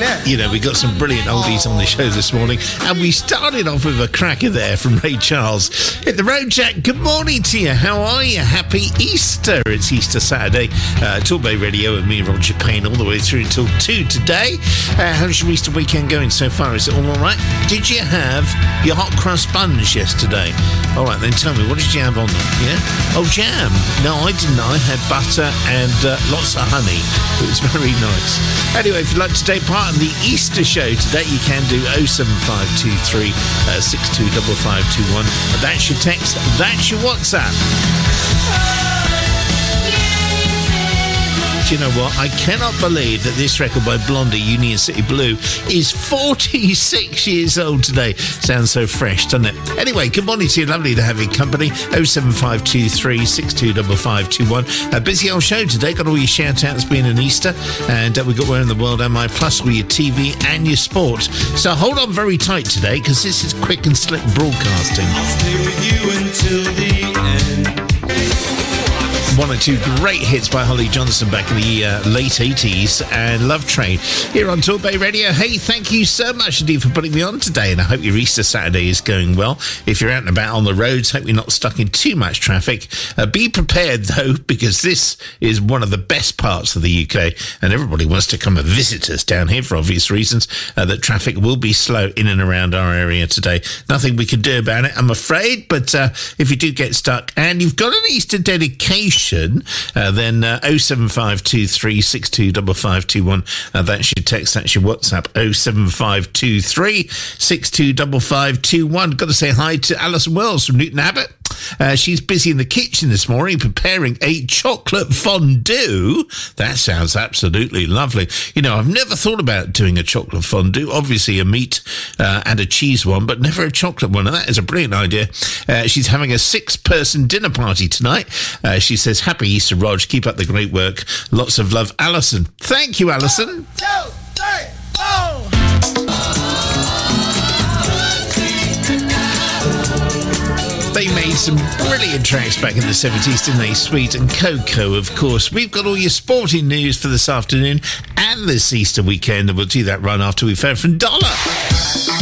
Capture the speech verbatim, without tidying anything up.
Yeah. You know, we got some brilliant oldies on the show this morning, and we started off with a cracker there from Ray Charles. Hit the road, Jack. Good morning to you. How are you? Happy Easter. It's Easter Saturday. Uh, Talk Bay Radio with me, Roger Payne, all the way through until two today. Uh, how's your Easter weekend going so far? Is it all all right? Did you have your hot crust buns yesterday? All right, then tell me, what did you have on them? Yeah? Oh, jam. No, I didn't. I had butter and uh, lots of honey. It was very nice. Anyway, if you'd like to take part in the Easter show today, you can do oh seven five two three, six two five five two one. That's your text. That's your WhatsApp. Do you know what? I cannot believe that this record by Blondie, Union City Blue, is forty-six years old today. Sounds so fresh, doesn't it? Anyway, good morning to you. Lovely to have you company. oh seven five two three, six two five five two one. A busy old show today. Got all your shout-outs being an Easter. And uh, we've got Where in the World Am I? Plus all your T V and your sport. So hold on very tight today, because this is quick and slick broadcasting. I'll stay with you until the end. One or two great hits by Holly Johnson back in the uh, late eighties, and Love Train here on Talk Bay Radio. Hey, thank you so much indeed for putting me on today, and I hope your Easter Saturday is going well. If you're out and about on the roads, hope you're not stuck in too much traffic. Uh, be prepared though, because this is one of the best parts of the U K, and everybody wants to come and visit us down here for obvious reasons. Uh, that traffic will be slow in and around our area today. Nothing we can do about it, I'm afraid, but uh, if you do get stuck and you've got an Easter dedication, Uh, then uh, oh seven five two three, six two five five two one. Uh, that's your text, that's your WhatsApp. oh seven five two three, six two five five two one. Got to say hi to Alison Wells from Newton Abbott. Uh, she's busy in the kitchen this morning preparing a chocolate fondue. That sounds absolutely lovely. You know, I've never thought about doing a chocolate fondue. Obviously a meat uh, and a cheese one, but never a chocolate one. And that is a brilliant idea. Uh, she's having a six-person dinner party tonight. Uh, she says, happy Easter, Rog. Keep up the great work. Lots of love, Alison. Thank you, Alison. One, two, three, four. They made some brilliant tracks back in the seventies, didn't they? Sweet and Coco, of course. We've got all your sporting news for this afternoon and this Easter weekend, and we'll do that right after we've heard from Dollar.